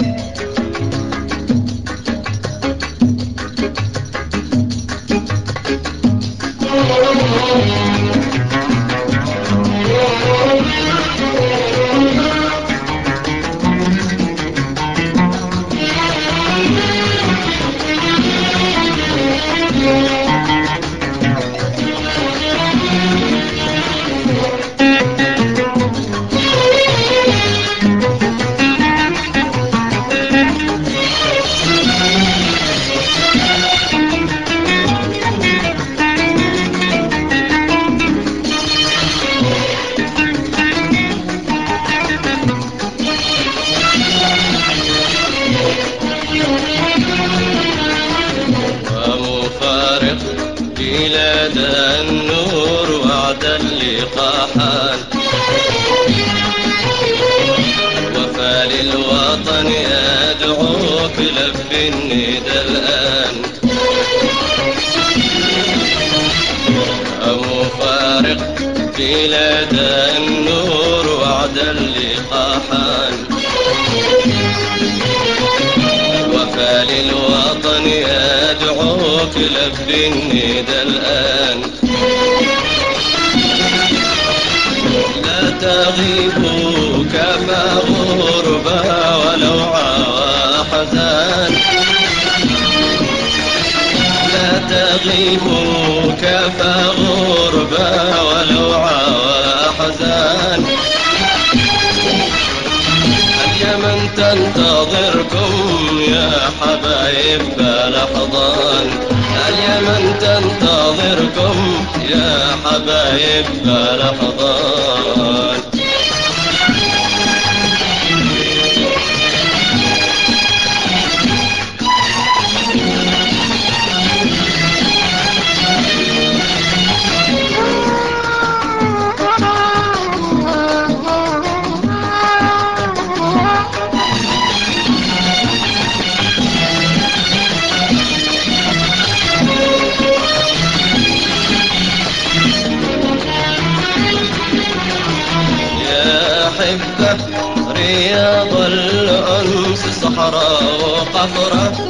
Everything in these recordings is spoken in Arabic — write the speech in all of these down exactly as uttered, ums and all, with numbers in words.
بلاد النور وعد اللقاحان، وفى للوطن يدعوك لب الندى الآن. مفارق بلاد النور وعد اللقاحان، وفى للوطن يدعوك لب الندى الآن. لا تغيبوا كما غربا ولو عوى حزان، لا تغيبوا كفى غربا ولو عوى حزان. اليمن تنتظركم يا حبايب لحظان، اليمن تنتظركم يا حبايب لحظان. رياض الأنس صحراء وقفرة،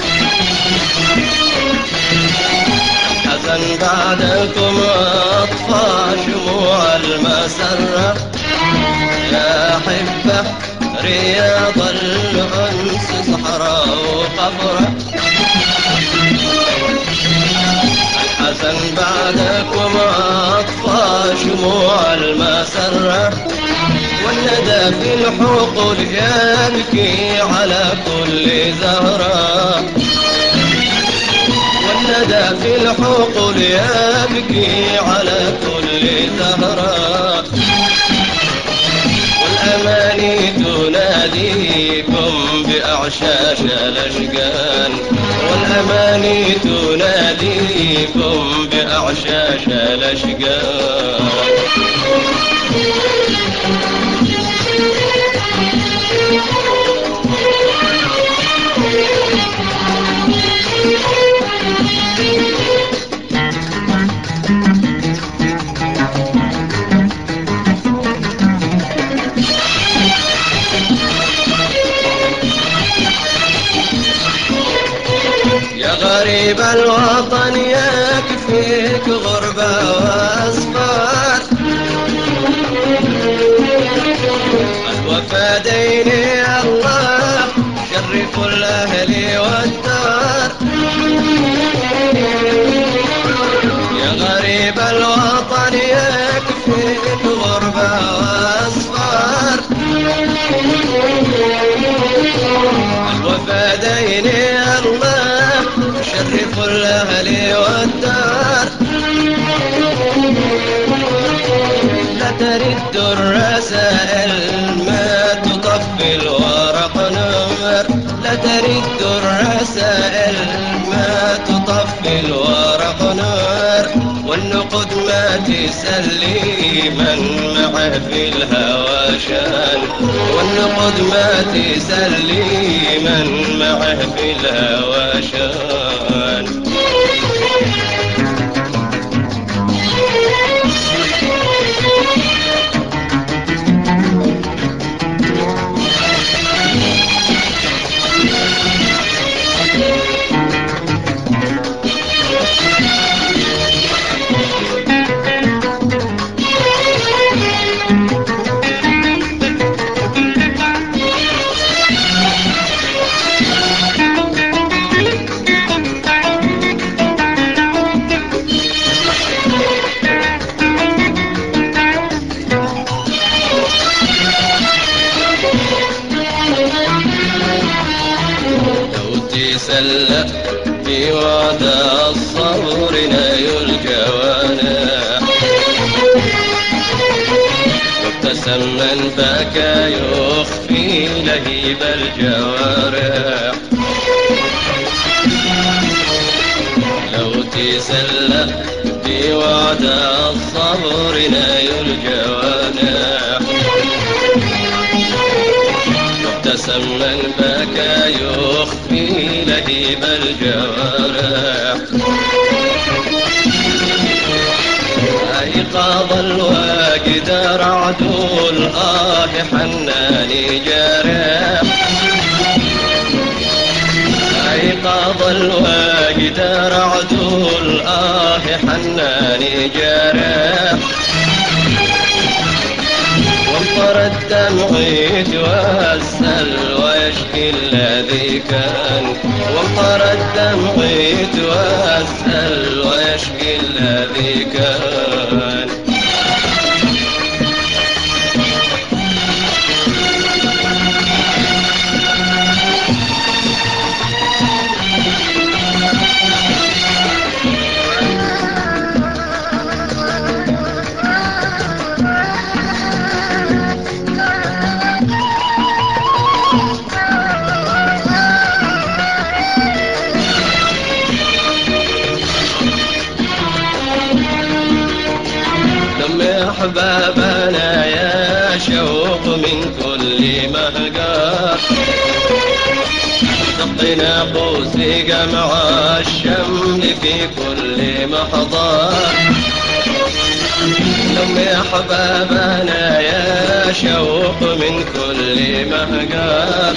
حزن بعدكم أطفى شموع المسرة. يا حبة رياض الأنس صحراء وقفرة، حزن بعدكم أطفى شموع المسرة. والندى في الحقول يبكي على كل زهرة، والندى في الحقول يبكي على كل زهرة. والأماني تناديكم بأعشاش الأشجان، والأماني تناديكم بأعشاش الأشجان. يا غريب الوطن يكفيك غربة وأسفار، الوفا ديني الله شرف الأهل والدار. يا غريب الوطن يكفيك غربة وأسفار، الوفا ديني الله شرف الأهل والدار. لا ترد الرسائل ما تطفي الورق نمر، لا ترد الرسائل ما تطفي الورق نار. والنقد ما تسلي من معه في الهوى شان، والنقد ما تسلي من معه في الهوى شان. تسلى في وعد الصبر ناي الجوانح مبتسم من بكى يخفي لهيب الجوارح لو تسلى في وعد الصبر ناي الجوانح مبتسم من بكى يخفي لهيب الجوارح أيقاظ الواجد رعد الآه حناني جارح أيقاظ الواجد رعد الآه حناني جارح وامطر الدمع يتوسل ويشكي الذي كان وامطر الدمع يتوسل ويشكي الذي كان أحبابنا يا شوق من كل مهجر تقطنا قوسي جمع الشمل في كل محضر لم يا أحبابنا يا شوق من كل مهجر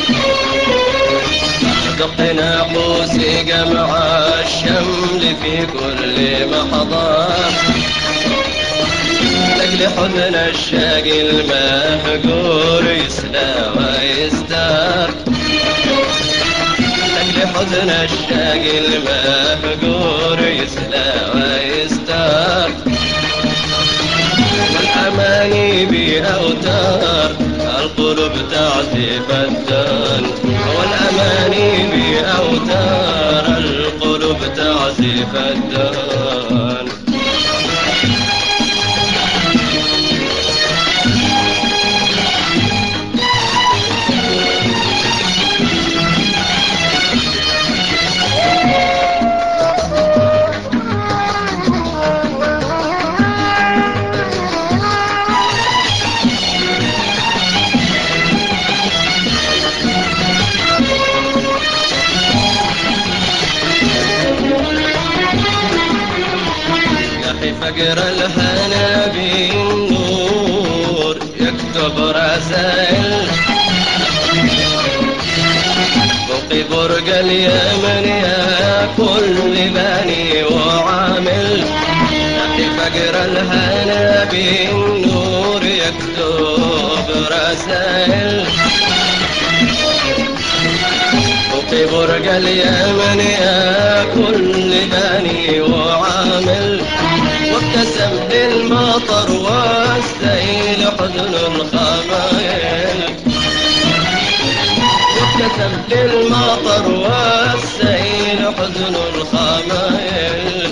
تقطنا قوسي جمع الشمل في كل محضر لأجل حزن الشاقي المهجور يسلى ويستار لأجل حزن الشاقي المهجور يسلى ويستار والأماني بأوتار القلوب تعزف الدان والأماني بأوتار القلوب تعزف الدان فقر الهنا بالنور يكتب رسائل فوق برج اليمن يا كل بني وعامل فقر الهنا بالنور يكتب رسائل فوق برج اليمن يا كل بني وعامل وابتسم للمطر والسيل حزن الخمايل وابتسم للمطر والسيل حزن الخمايل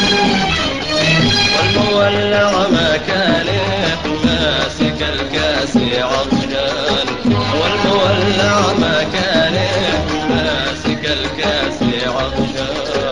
والمولع مكانه ماسك الكاس عطشان والمولع مكانه ماسك الكاس عطشان